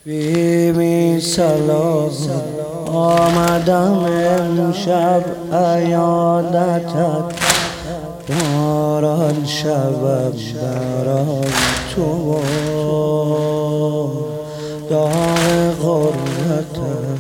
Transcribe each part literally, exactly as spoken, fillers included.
بی بی سلام آمدم امشب عیادتت، باران شبم برای تو داغ غربتت.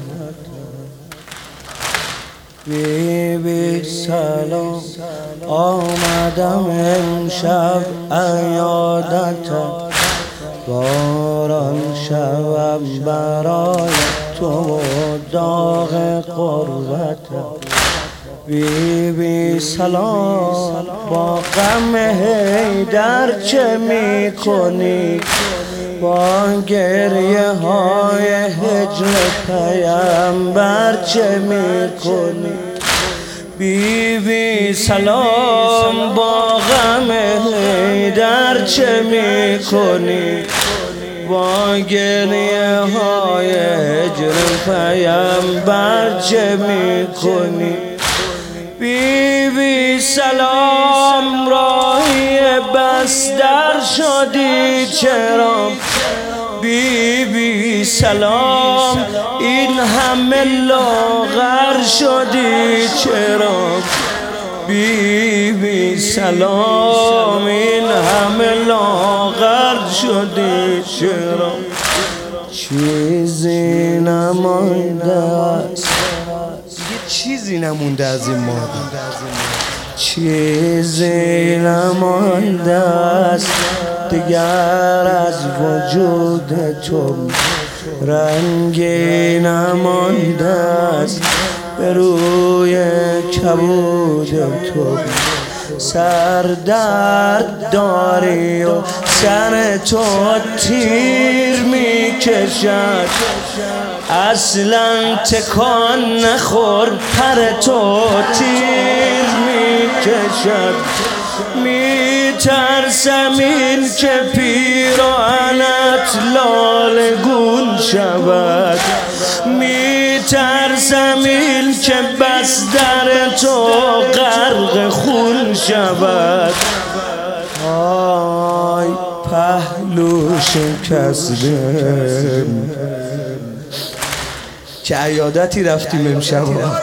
بی بی سلام آمدم امشب عیادتت، باران شبم برای تو داغ غربتت. بی بی سلام با غم حیدر چه می کنی، با گریه های هجر پیامبر چه می کنی. بی بی سلام با غم حیدر چه می کنی، با گریه های هجر پیامبر چه می کنی. بی بی سلام راهی بس در شدی چرا، بی بی سلام این همه لاغر شدی چرا، بی بی سلام این همه لاغر شدی چرا. چیزی نمانده است، یه چیزی نمونده از این مادر، چیزی نمانده است دیگر از وجود تو، رنگی نمانده است به روی کبود تو. سر درد داری و سر تو تیر می کشد، اصلا تکان نخور پر تو تیر می کشد. می ترسم این که پیراهنت لاله گون شود، می ترسم این که بس در تو غرق خون شود. آی پهلو شکسته، که عیادتی رفتیم امشب،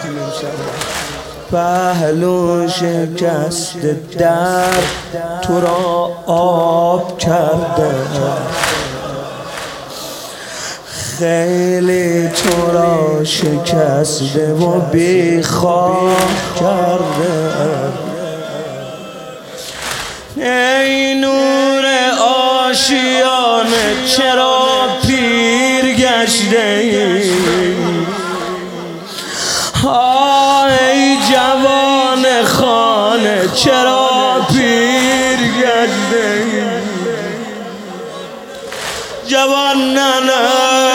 پهلو شکسته درد تو را آب کرده، خیلی تو را شکسته و بی خواب کرده. ای نور آشیانه چرا پیر گشته ای، ای جوان خانه چرا پیر گشته ای. جوان نه نه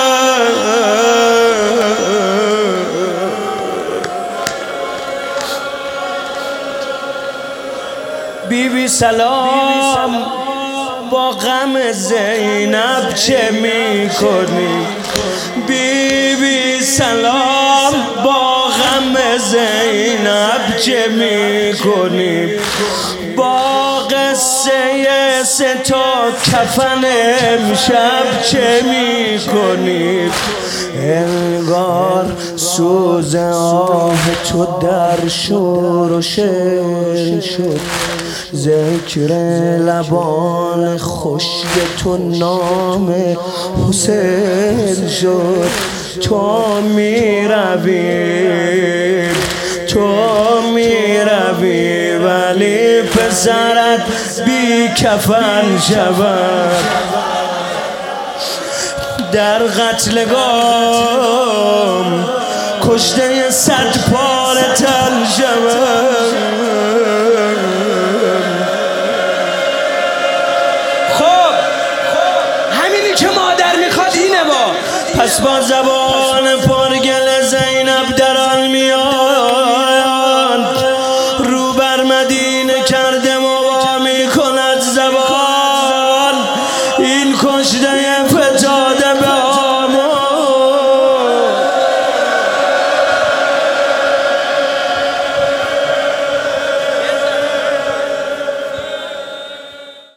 بی بی سلام با غم زینب چه می کنی، بی بی سلام با غم زینب چه می کنی. با قصه سه تا کفن امشب چه می کنی. انگار سوز آه تو در شور و شعر شد، ذکر لبان خشک تو نام حسین شد. تو می روی تو می روی ولی پسرت بی کفن شود، در قتلگاه کشته صد پاره تن شود. خب همینی که مادر میخواد اینه با پس با زبان پر